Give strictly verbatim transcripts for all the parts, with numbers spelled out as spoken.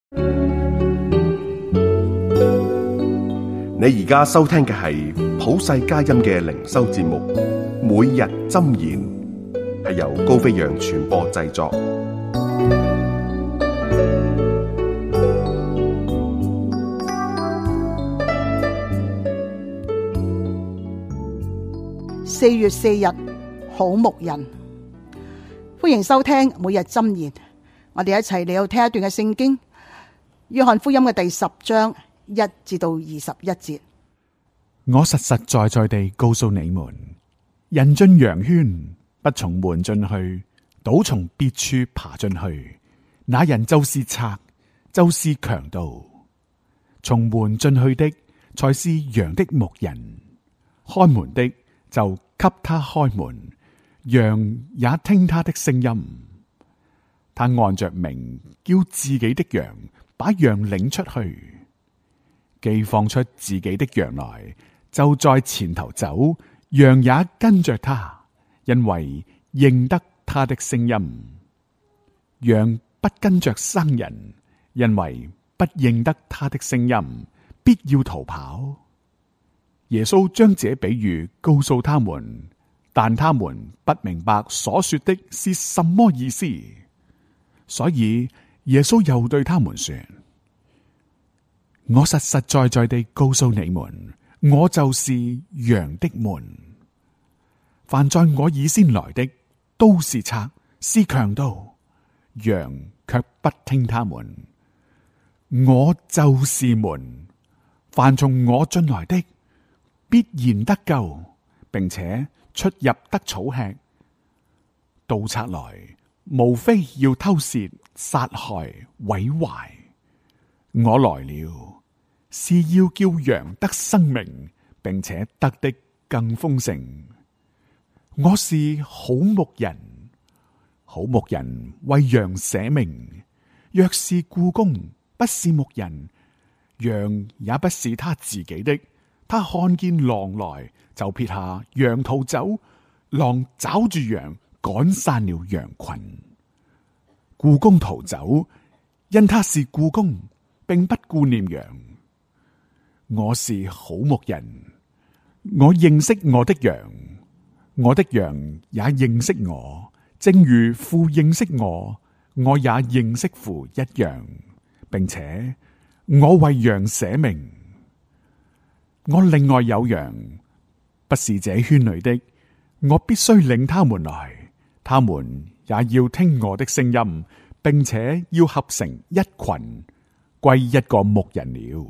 你而家收聽嘅係普世佳音嘅靈修節目，每日箴言，係由高飛揚傳播製作。 四月四日，好牧人，歡迎收聽每日箴言。我哋一齊嚟到聽一段嘅聖經，約翰福音嘅第十章一至到二十一節。 我實實在在地告訴你們，人進羊圈，不從門進去，倒從別處爬進去，那人就是賊，就是強盜。從門進去的，才是羊的牧人。開門的就給他開門，羊也聽他的聲音。他按着名叫自己的羊，把羊領出去。既放出自己的羊來，就在前頭走，羊也跟着他，因為認得他的聲音。羊不跟着生人，因為不認得他的聲音，必要逃跑。耶穌將這比喻告訴他們，但他們不明白所說的是什麼意思。所以耶穌又對他們說，我實實在在地告訴你們，我就是羊的門。凡在我以先來的，都是賊，是強盜，羊卻不聽他們。我就是門，凡從我進來的，必然得救，並且出入得草吃。盜賊來，無非要偷竊、殺害、毀壞。我來了，是要叫羊得生命，並且得的更豐盛。我是好牧人，好牧人為羊捨命。若是雇工，不是牧人，羊也不是他自己的，他看見狼來，就撇下羊逃走，狼抓住羊，趕散了羊群。雇工逃走，因他是雇工，並不顧念羊。我是好牧人，我認識我的羊，我的羊也認識我，正如父認識我，我也認識父一樣，並且我為羊捨命。我另外有羊，不是這圈裏的，我必須領他們來，他們也要聽我的聲音，並且要合成一群，歸一個牧人了。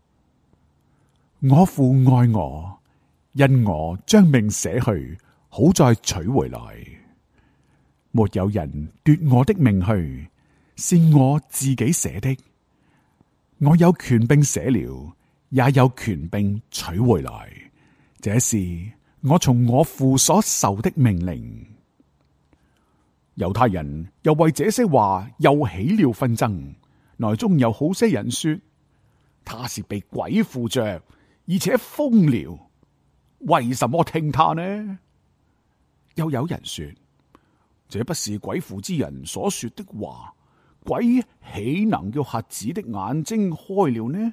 我父愛我，因我將命捨去，好再取回來。沒有人奪我的命去，是我自己捨的。我有權柄捨了，也有權柄取回來。這是我從我父所受的命令。猶太人又為這些話又起了紛爭，內中有好些人說，他是被鬼附着，而且瘋了，為什麼聽他呢？又有人說，這不是鬼附之人所說的話，鬼豈能叫瞎子的眼睛開了呢？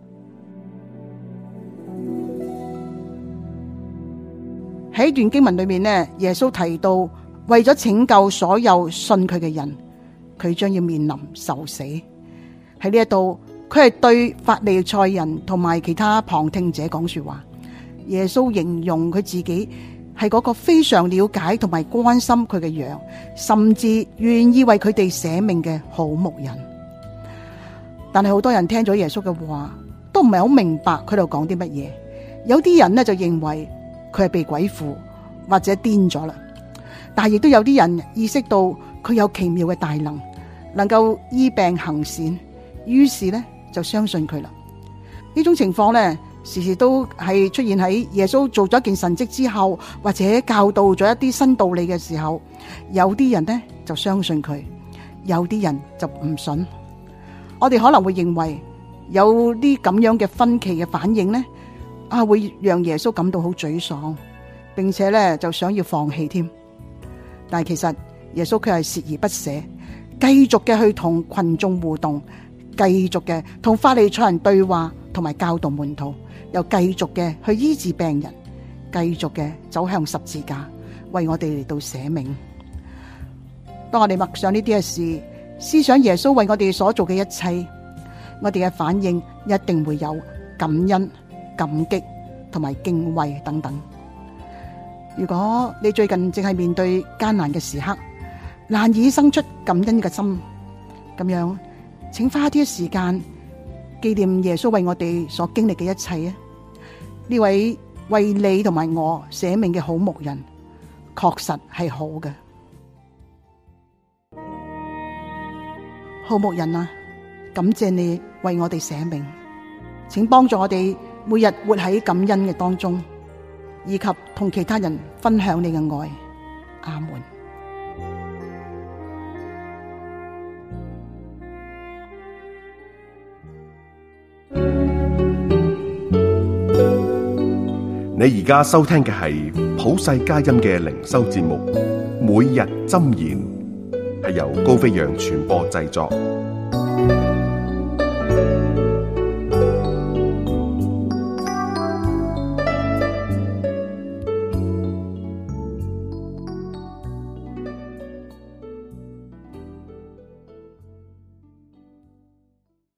喺段經文裏面呢，耶穌提到為咗拯救所有信佢嘅人，佢將要面臨受死。喺呢一度，佢係對法利賽人同埋其他旁聽者講說話。耶穌形容佢自己係嗰個非常了解同埋關心佢嘅羊，甚至願意為佢哋捨命嘅好牧人。但係好多人聽咗耶穌嘅話，都唔係好明白佢度講啲乜嘢。有啲人呢就認為佢係被鬼附或者癲咗啦，但係亦都有啲人意識到佢有奇妙嘅大能，能夠醫病行善，於是呢就相信佢啦。呢種情況呢，時時都係出現喺耶穌做咗一件神蹟之後，或者教導咗一啲新道理嘅時候，有啲人呢就相信佢，有啲人就唔信。我哋可能會認為有啲咁樣嘅分歧嘅反應呢，啊會讓耶穌感到好沮喪，並且咧就想要放棄添。但係其實耶穌佢係鍥而不捨，繼續嘅去同群眾互動， 繼續嘅同法利賽人對話，同埋教導門徒，又繼續嘅去醫治病人，繼續嘅走向十字架，為我哋嚟到捨命。當我哋默想呢啲嘅事，思想耶穌為我哋所做嘅一切，我哋嘅反應一定會有感恩、感激同埋敬畏等等。如果你最近正係面對艱難嘅時刻，難以生出感恩嘅心，咁樣請花啲時間紀念耶穌為我哋所經歷嘅一切啊！呢位為你同埋我捨命嘅好牧人，確實係好嘅。好牧人啊，感謝你為我哋捨命，請幫助我哋每日活喺感恩嘅當中，以及同其他人分享你嘅愛。阿門。 你而家收聽嘅係普世佳音嘅靈修節目《每日箴言》，係由高飛揚傳播製作。